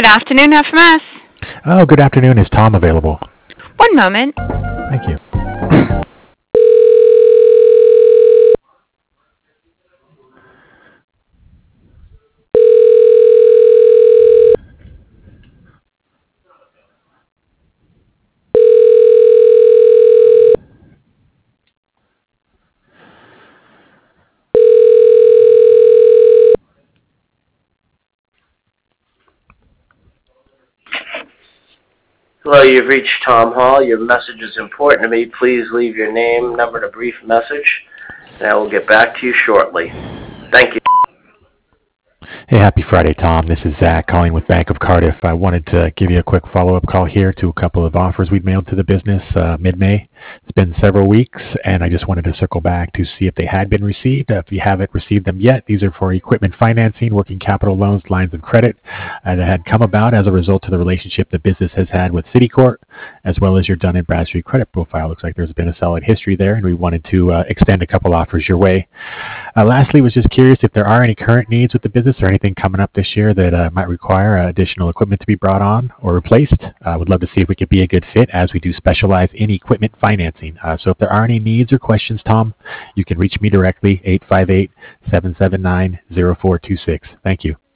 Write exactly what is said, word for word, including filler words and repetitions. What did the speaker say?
Good afternoon, F M S. Oh, good afternoon. Is Tom available? One moment. Thank you. Hello, you've reached Tom Hall. Your message is important to me. Please leave your name, number, and a brief message, and I will get back to you shortly. Thank you. Hey, happy Friday, Tom. This is Zach calling with Bank of Cardiff. I wanted to give you a quick follow-up call here to a couple of offers we'd mailed to the business uh, mid-May. It's been several weeks, and I just wanted to circle back to see if they had been received. Uh, if you haven't received them yet, these are for equipment financing, working capital loans, lines of credit uh, that had come about as a result of the relationship the business has had with Citicorp, as well as your Dun and Bradstreet credit profile. Looks like there's been a solid history there, and we wanted to uh, extend a couple offers your way. Uh, lastly, was just curious if there are any current needs with the business or anything coming up this year that uh, might require uh, additional equipment to be brought on or replaced. I uh, would love to see if we could be a good fit, as we do specialize in equipment financing. Uh, so if there are any needs or questions, Tom, you can reach me directly, eight five eight, seven seven nine, zero four two six. Thank you.